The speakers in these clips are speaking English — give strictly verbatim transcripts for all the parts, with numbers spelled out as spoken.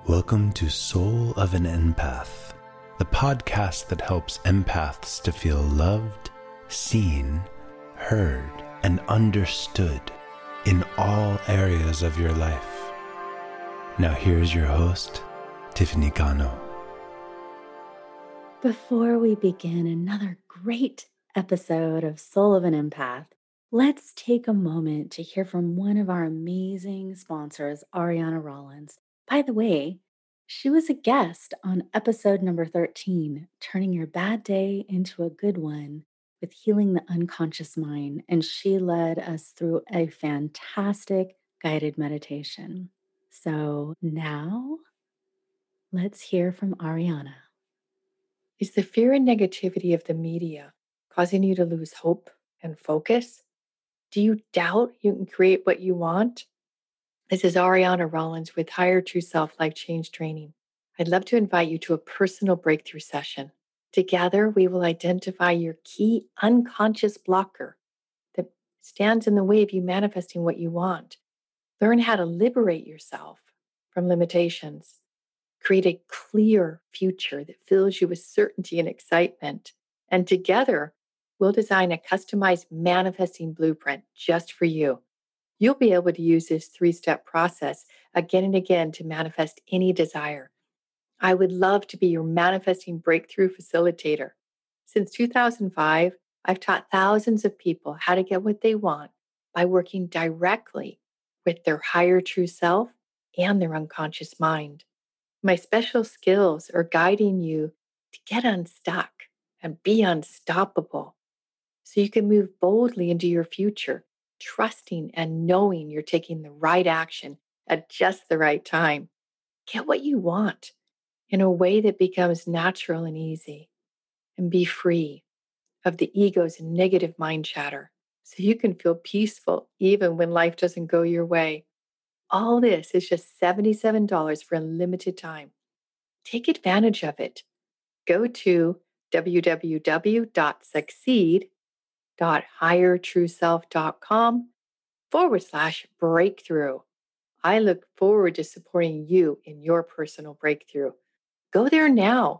Welcome to Soul of an Empath, the podcast that helps empaths to feel loved, seen, heard, and understood in all areas of your life. Now here's your host, Tiffany Cano. Before we begin another great episode of Soul of an Empath, let's take a moment to hear from one of our amazing sponsors, Ariana Rollins. By the way, she was a guest on episode number thirteen, Turning Your Bad Day into a Good One with Healing the Unconscious Mind, and she led us through a fantastic guided meditation. So now, let's hear from Ariana. Is the fear and negativity of the media causing you to lose hope and focus? Do you doubt you can create what you want? This is Ariana Rollins with Higher True Self Life Change Training. I'd love to invite you to a personal breakthrough session. Together, we will identify your key unconscious blocker that stands in the way of you manifesting what you want. Learn how to liberate yourself from limitations. Create a clear future that fills you with certainty and excitement. And together, we'll design a customized manifesting blueprint just for you. You'll be able to use this three-step process again and again to manifest any desire. I would love to be your manifesting breakthrough facilitator. Since two thousand five, I've taught thousands of people how to get what they want by working directly with their higher true self and their unconscious mind. My special skills are guiding you to get unstuck and be unstoppable so you can move boldly into your future, trusting and knowing you're taking the right action at just the right time. Get what you want in a way that becomes natural and easy, and be free of the ego's negative mind chatter so you can feel peaceful even when life doesn't go your way. All this is just seventy-seven dollars for a limited time. Take advantage of it. Go to www.succeed.highertrueself.com forward slash breakthrough. I look forward to supporting you in your personal breakthrough. Go there now.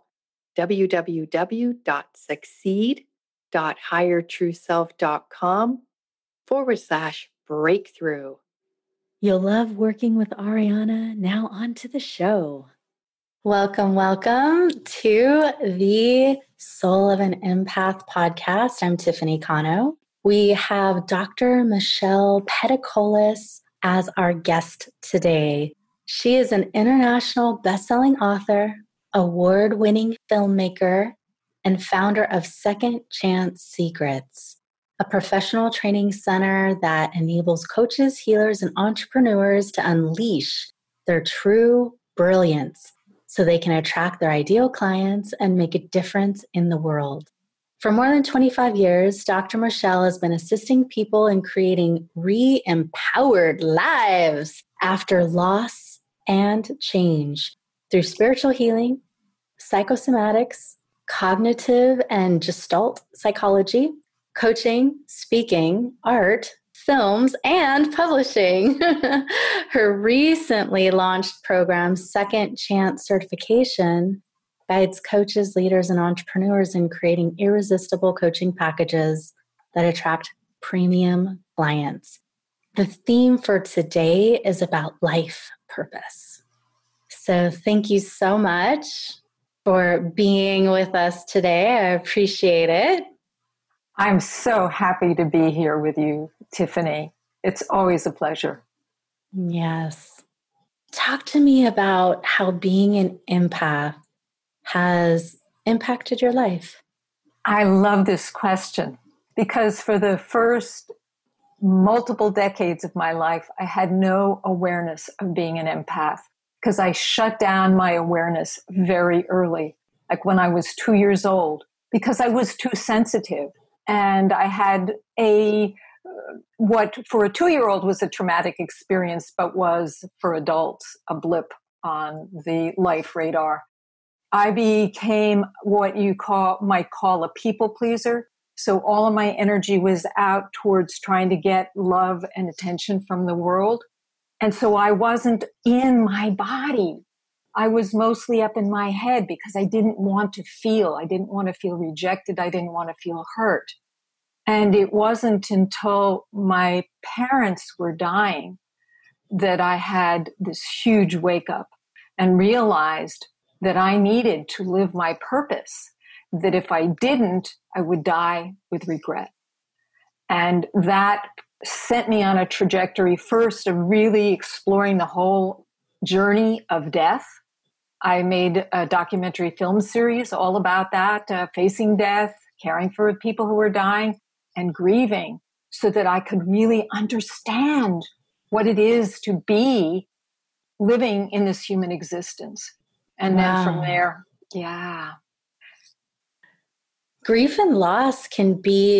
www.succeed.highertrueself.com forward slash breakthrough. You'll love working with Ariana. Now on to the show. Welcome, welcome to the Soul of an Empath podcast. I'm Tiffany Cano. We have Doctor Michelle Peticolas as our guest today. She is an international best-selling author, award-winning filmmaker, and founder of Second Chance Secrets, a professional training center that enables coaches, healers, and entrepreneurs to unleash their true brilliance so they can attract their ideal clients and make a difference in the world. For more than twenty-five years, Doctor Michelle has been assisting people in creating re-empowered lives after loss and change through spiritual healing, psychosomatics, cognitive and gestalt psychology, coaching, speaking, art, films, and publishing. Her recently launched program, Second Chance Certification, guides coaches, leaders, and entrepreneurs in creating irresistible coaching packages that attract premium clients. The theme for today is about life purpose. So thank you so much for being with us today. I appreciate it. I'm so happy to be here with you, Tiffany. It's always a pleasure. Yes. Talk to me about how being an empath has impacted your life. I love this question because for the first multiple decades of my life, I had no awareness of being an empath because I shut down my awareness very early, like when I was two years old, because I was too sensitive. And I had a, what for a two-year-old was a traumatic experience, but was for adults a blip on the life radar. I became what you call might call a people pleaser. So all of my energy was out towards trying to get love and attention from the world. And so I wasn't in my body. I was mostly up in my head because I didn't want to feel. I didn't want to feel rejected. I didn't want to feel hurt. And it wasn't until my parents were dying that I had this huge wake up and realized that I needed to live my purpose, that if I didn't, I would die with regret. And that sent me on a trajectory first of really exploring the whole journey of death. I made a documentary film series all about that, uh, facing death, caring for people who were dying, and grieving, so that I could really understand what it is to be living in this human existence. And wow. Then from there, yeah. Grief and loss can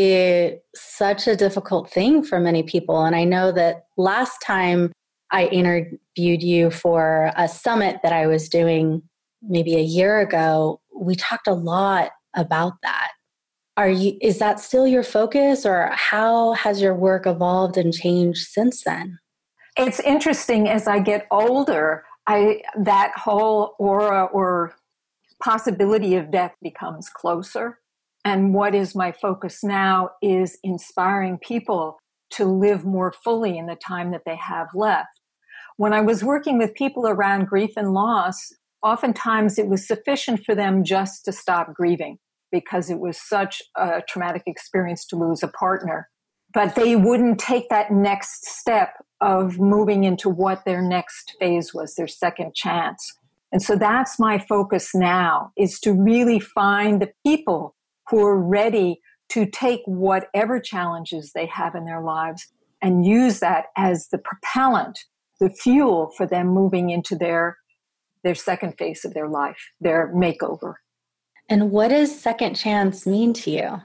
be such a difficult thing for many people. And I know that last time I interviewed you for a summit that I was doing maybe a year ago, we talked a lot about that. Are you, is that still your focus, or how has your work evolved and changed since then? It's interesting, as I get older, I that whole aura or possibility of death becomes closer. And what is my focus now is inspiring people to live more fully in the time that they have left. When I was working with people around grief and loss, oftentimes it was sufficient for them just to stop grieving because it was such a traumatic experience to lose a partner. But they wouldn't take that next step of moving into what their next phase was, their second chance. And so that's my focus now, is to really find the people who are ready to take whatever challenges they have in their lives and use that as the propellant, the fuel for them moving into their, their second phase of their life, their makeover. And what does second chance mean to you?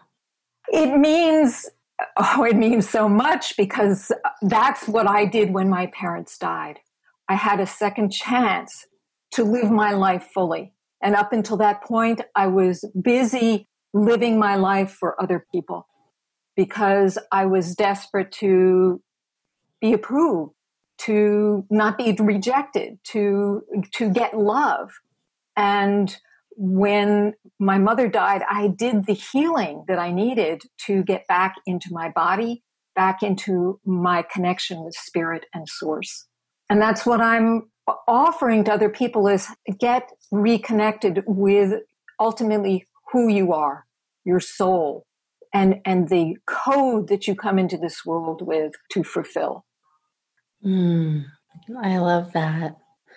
It means, oh, it means so much, because that's what I did when my parents died. I had a second chance to live my life fully. And up until that point, I was busy living my life for other people because I was desperate to be approved, to not be rejected, to, to get love. And when my mother died, I did the healing that I needed to get back into my body, back into my connection with spirit and source. And that's what I'm offering to other people, is get reconnected with ultimately who you are, your soul, and, and the code that you come into this world with to fulfill. Mm, I love that.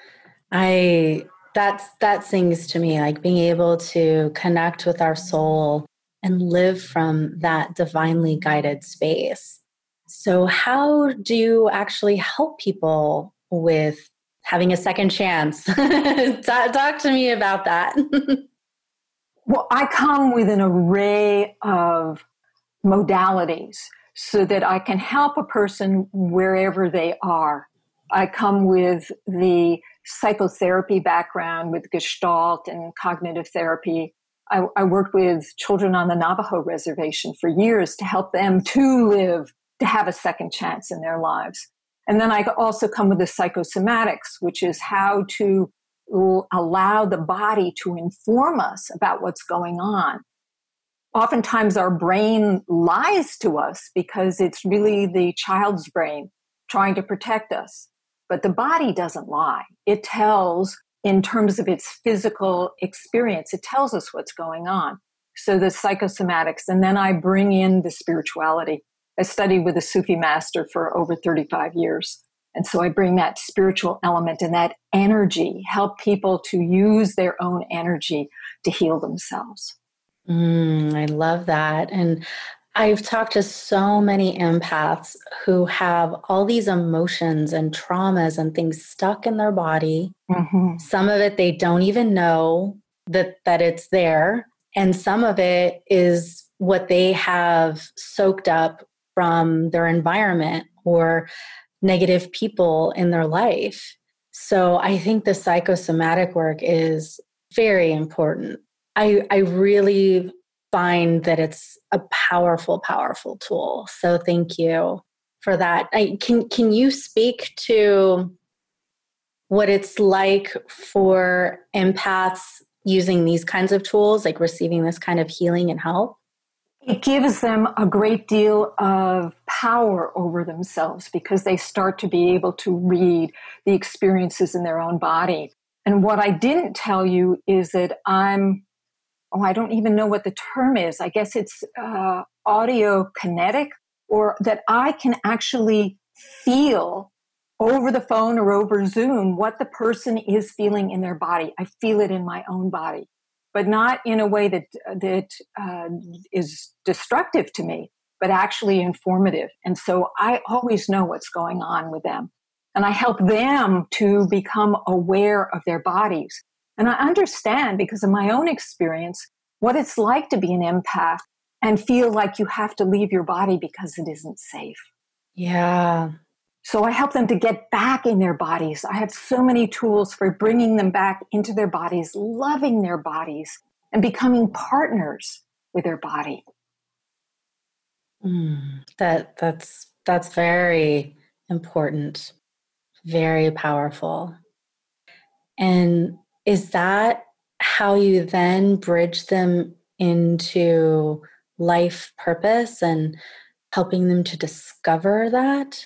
I... That's, that sings to me, like being able to connect with our soul and live from that divinely guided space. So how do you actually help people with having a second chance? talk, talk to me about that. Well, I come with an array of modalities so that I can help a person wherever they are. I come with the psychotherapy background with Gestalt and cognitive therapy. I, I worked with children on the Navajo reservation for years to help them to live, to have a second chance in their lives. And then I also come with the psychosomatics, which is how to l- allow the body to inform us about what's going on. Oftentimes our brain lies to us because it's really the child's brain trying to protect us. But the body doesn't lie. It tells, in terms of its physical experience, it tells us what's going on. So the psychosomatics, and then I bring in the spirituality. I studied with a Sufi master for over thirty-five years. And so I bring that spiritual element and that energy, help people to use their own energy to heal themselves. Mm, I love that. And I've talked to so many empaths who have all these emotions and traumas and things stuck in their body. Mm-hmm. Some of it they don't even know that, that it's there. And some of it is what they have soaked up from their environment or negative people in their life. So I think the psychosomatic work is very important. I, I really find that it's a powerful, powerful tool. So thank you for that. I, can, can you speak to what it's like for empaths using these kinds of tools, like receiving this kind of healing and help? It gives them a great deal of power over themselves because they start to be able to read the experiences in their own body. And what I didn't tell you is that I'm, oh, I don't even know what the term is. I guess it's uh, audiokinetic, or that I can actually feel over the phone or over Zoom what the person is feeling in their body. I feel it in my own body, but not in a way that that uh, is destructive to me, but actually informative. And so I always know what's going on with them. And I help them to become aware of their bodies. And I understand, because of my own experience, what it's like to be an empath and feel like you have to leave your body because it isn't safe. Yeah. So I help them to get back in their bodies. I have so many tools for bringing them back into their bodies, loving their bodies, and becoming partners with their body. Mm, that that's that's very important, very powerful. And is that how you then bridge them into life purpose and helping them to discover that?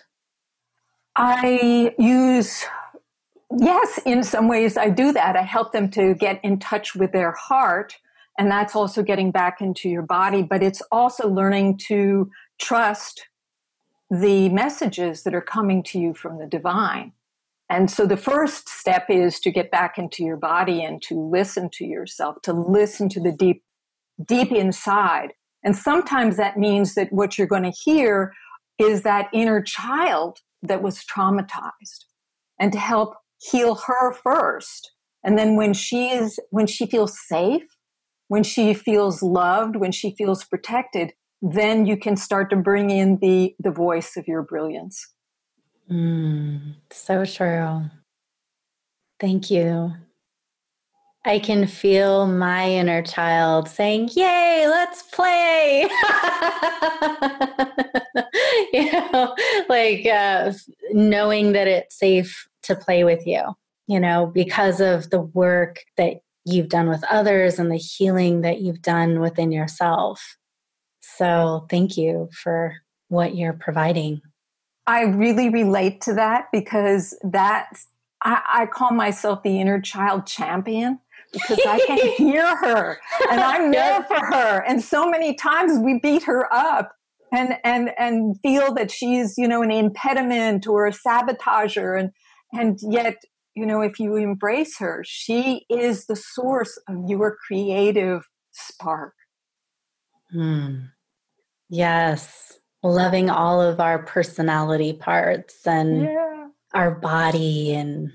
I use, yes, in some ways I do that. I help them to get in touch with their heart, and that's also getting back into your body, but it's also learning to trust the messages that are coming to you from the divine. And so the first step is to get back into your body and to listen to yourself, to listen to the deep, deep inside. And sometimes that means that what you're going to hear is that inner child that was traumatized, and to help heal her first. And then when she is, when she feels safe, when she feels loved, when she feels protected, then you can start to bring in the, the voice of your brilliance. Mm, so true. Thank you. I can feel my inner child saying, "Yay, let's play." You know, like uh, knowing that it's safe to play with you, you know, because of the work that you've done with others and the healing that you've done within yourself. So thank you for what you're providing. I really relate to that, because that's, I, I call myself the inner child champion, because I can hear her and I'm there for her. And so many times we beat her up and, and, and feel that she's, you know, an impediment or a sabotager. And, and yet, you know, if you embrace her, she is the source of your creative spark. Hmm. Yes. Loving all of our personality parts and yeah. our body. And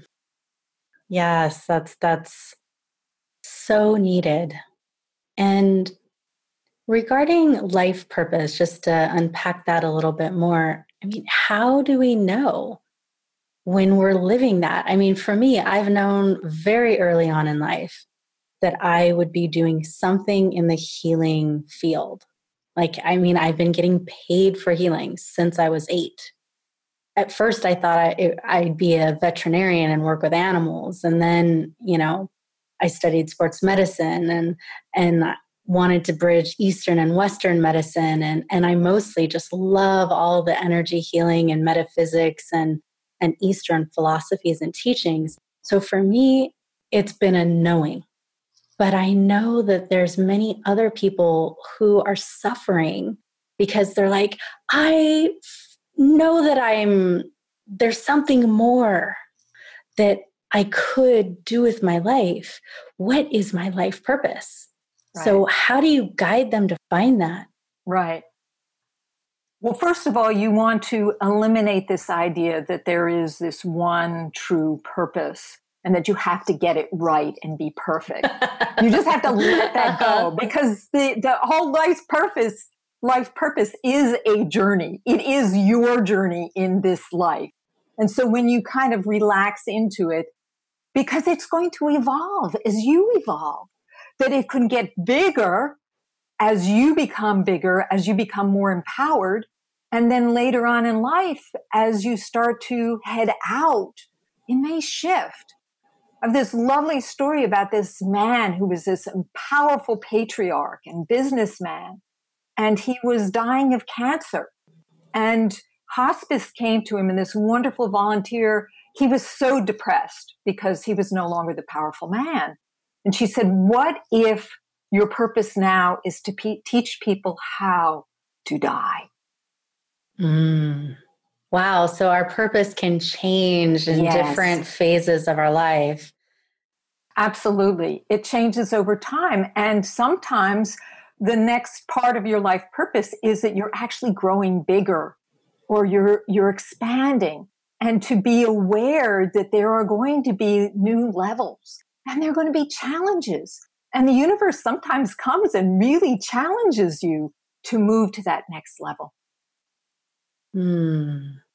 yes, that's, that's so needed. And regarding life purpose, just to unpack that a little bit more, I mean, how do we know when we're living that? I mean, for me, I've known very early on in life that I would be doing something in the healing field. Like, I mean, I've been getting paid for healing since I was eight. At first, I thought I, I'd be a veterinarian and work with animals. And then, you know, I studied sports medicine and and wanted to bridge Eastern and Western medicine. And, and I mostly just love all the energy healing and metaphysics and, and Eastern philosophies and teachings. So for me, it's been a knowing. But I know that there's many other people who are suffering because they're like, I know that I'm, there's something more that I could do with my life. What is my life purpose? Right. So how do you guide them to find that? Right. Well, first of all, you want to eliminate this idea that there is this one true purpose and that you have to get it right and be perfect. You just have to let that go, because the, the whole life's purpose, life purpose is a journey. It is your journey in this life. And so when you kind of relax into it, because it's going to evolve as you evolve, that it can get bigger as you become bigger, as you become more empowered. And then later on in life, as you start to head out it may shift. I have this lovely story about this man who was this powerful patriarch and businessman, and he was dying of cancer. And hospice came to him, and this wonderful volunteer, he was so depressed because he was no longer the powerful man. And she said, what if your purpose now is to pe- teach people how to die? Mm. Wow. So our purpose can change in Yes. different phases of our life. Absolutely. It changes over time. And sometimes the next part of your life purpose is that you're actually growing bigger, or you're, you're expanding, and to be aware that there are going to be new levels and there are going to be challenges. And the universe sometimes comes and really challenges you to move to that next level. Hmm.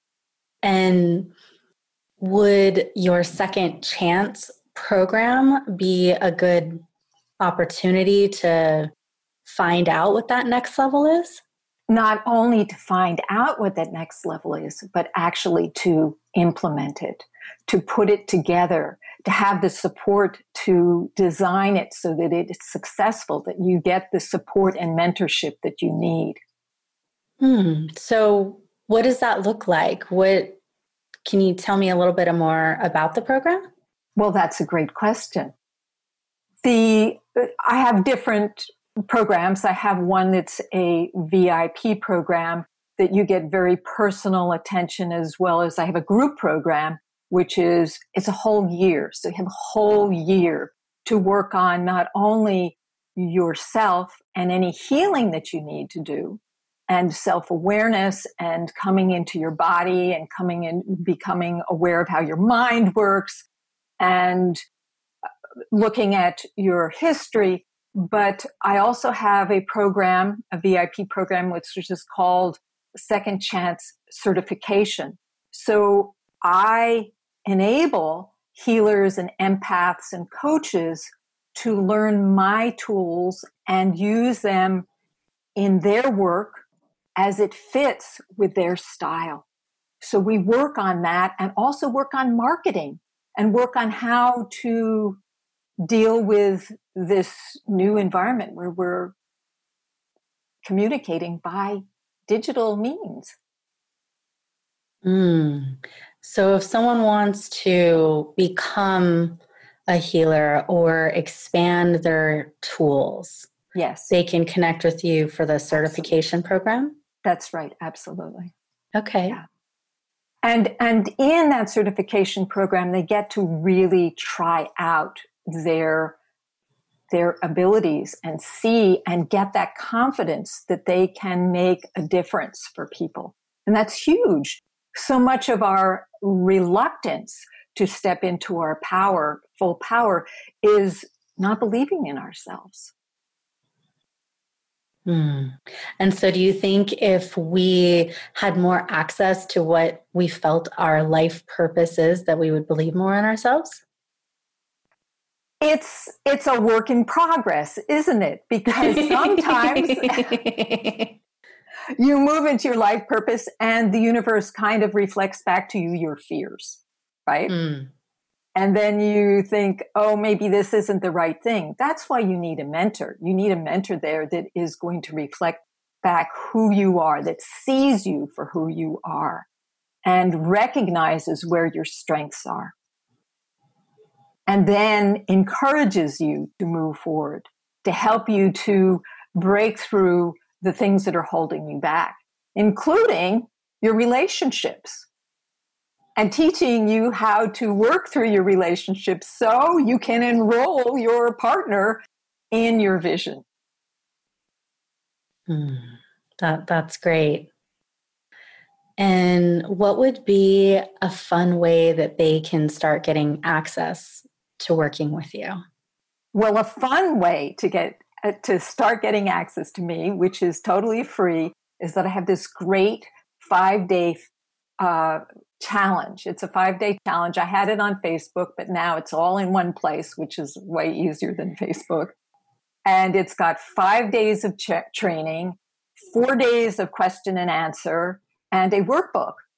And would your second chance program be a good opportunity to find out what that next level is? Not only to find out what that next level is, but actually to implement it, to put it together, to have the support to design it so that it is successful, that you get the support and mentorship that you need. Hmm. So what does that look like? What, can you tell me a little bit more about the program? Well, that's a great question. The I have different programs. I have one that's a V I P program that you get very personal attention, as well as I have a group program, which is, it's a whole year. So you have a whole year to work on not only yourself and any healing that you need to do, and self-awareness, and coming into your body, and coming in, becoming aware of how your mind works, and looking at your history. But I also have a program, a V I P program, which is called Second Chance Certification. So I enable healers and empaths and coaches to learn my tools and use them in their work as it fits with their style. So we work on that, and also work on marketing, and work on how to deal with this new environment where we're communicating by digital means. Mm. So if someone wants to become a healer or expand their tools, yes, they can connect with you for the certification Absolutely. program? That's right. Absolutely. Okay. Yeah. And, and in that certification program, they get to really try out their, their abilities and see and get that confidence that they can make a difference for people. And that's huge. So much of our reluctance to step into our power, full power, is not believing in ourselves. Hmm. And so do you think if we had more access to what we felt our life purpose is, that we would believe more in ourselves? It's it's a work in progress, isn't it? Because sometimes you move into your life purpose and the universe kind of reflects back to you your fears, right? Mm. And then you think, oh, maybe this isn't the right thing. That's why you need a mentor. You need a mentor there that is going to reflect back who you are, that sees you for who you are, and recognizes where your strengths are. And then encourages you to move forward, to help you to break through the things that are holding you back, including your relationships, and teaching you how to work through your relationships so you can enroll your partner in your vision. Hmm. That, that's great. And what would be a fun way that they can start getting access to working with you? Well, a fun way to get uh, to start getting access to me, which is totally free, is that I have this great five-day uh, challenge. It's a five-day challenge. I had it on Facebook, but now it's all in one place, which is way easier than Facebook. And it's got five days of ch- training, four days of question and answer, and a workbook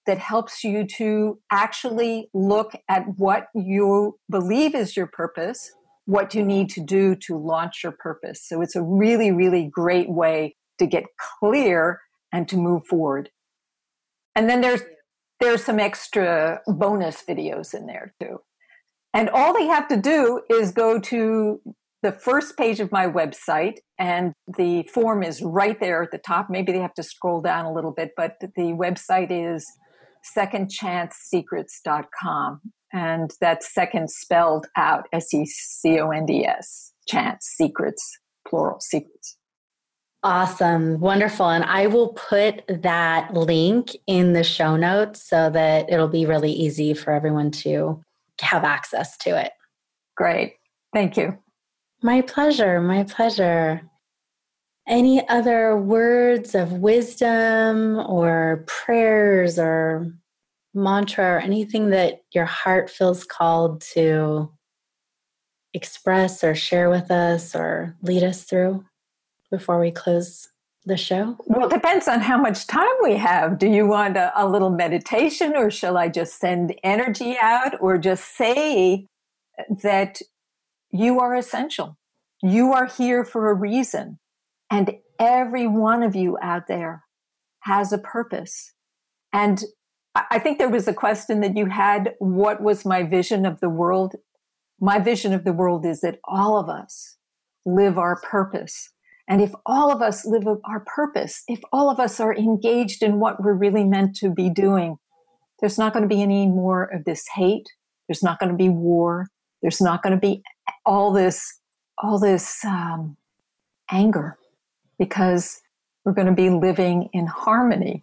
that helps you to actually look at what you believe is your purpose, what you need to do to launch your purpose. So it's a really, really great way to get clear and to move forward. And then there's there's some extra bonus videos in there too. And all they have to do is go to the first page of my website, and the form is right there at the top. Maybe they have to scroll down a little bit, but the website is second chance secrets dot com. And that's second spelled out S E C O N D S, chance, secrets, plural, secrets. Awesome. Wonderful. And I will put that link in the show notes so that it'll be really easy for everyone to have access to it. Great. Thank you. My pleasure. My pleasure. Any other words of wisdom or prayers or mantra or anything that your heart feels called to express or share with us or lead us through before we close the show? Well, it depends on how much time we have. Do you want a, a little meditation, or shall I just send energy out, or just say that you are essential? You are here for a reason. And every one of you out there has a purpose. And I think there was a question that you had, what was my vision of the world? My vision of the world is that all of us live our purpose. And if all of us live our purpose, if all of us are engaged in what we're really meant to be doing, there's not going to be any more of this hate. There's not going to be war. There's not going to be all this, all this um, anger, because we're going to be living in harmony.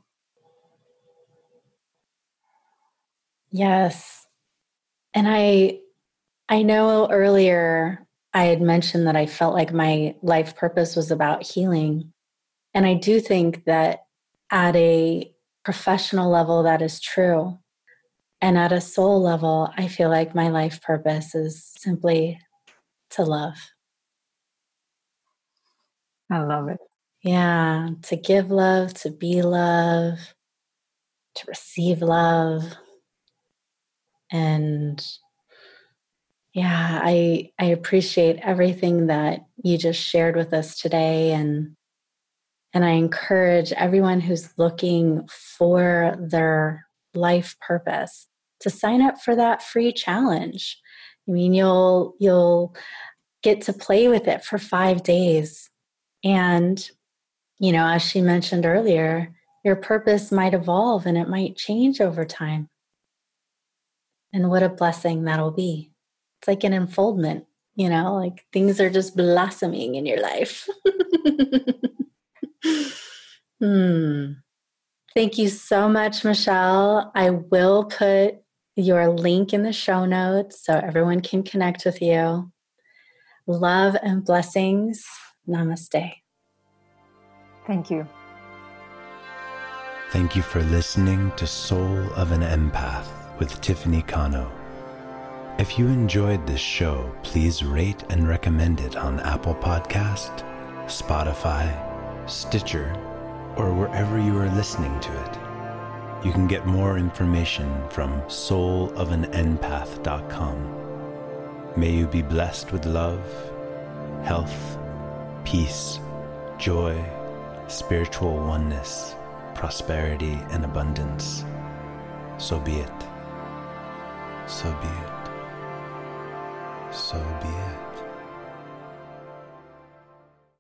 Yes. And I, I know earlier I had mentioned that I felt like my life purpose was about healing. And I do think that at a professional level, that is true. And at a soul level, I feel like my life purpose is simply to love. I love it. Yeah, to give love, to be love, to receive love. And yeah, I I appreciate everything that you just shared with us today, and and I encourage everyone who's looking for their life purpose to sign up for that free challenge. I mean, you'll you'll get to play with it for five days. And, you know, as she mentioned earlier, your purpose might evolve and it might change over time. And what a blessing that'll be. It's like an unfoldment, you know, like things are just blossoming in your life. hmm. Thank you so much, Michelle. I will put your link in the show notes so everyone can connect with you. Love and blessings. Namaste. Thank you. Thank you for listening to Soul of an Empath with Tiffany Cano. If you enjoyed this show, please rate and recommend it on Apple Podcast, Spotify, Stitcher, or wherever you are listening to it. You can get more information from soul of an empath dot com. May you be blessed with love, health, peace, joy, spiritual oneness, prosperity, and abundance. So be it. So be it. So be it.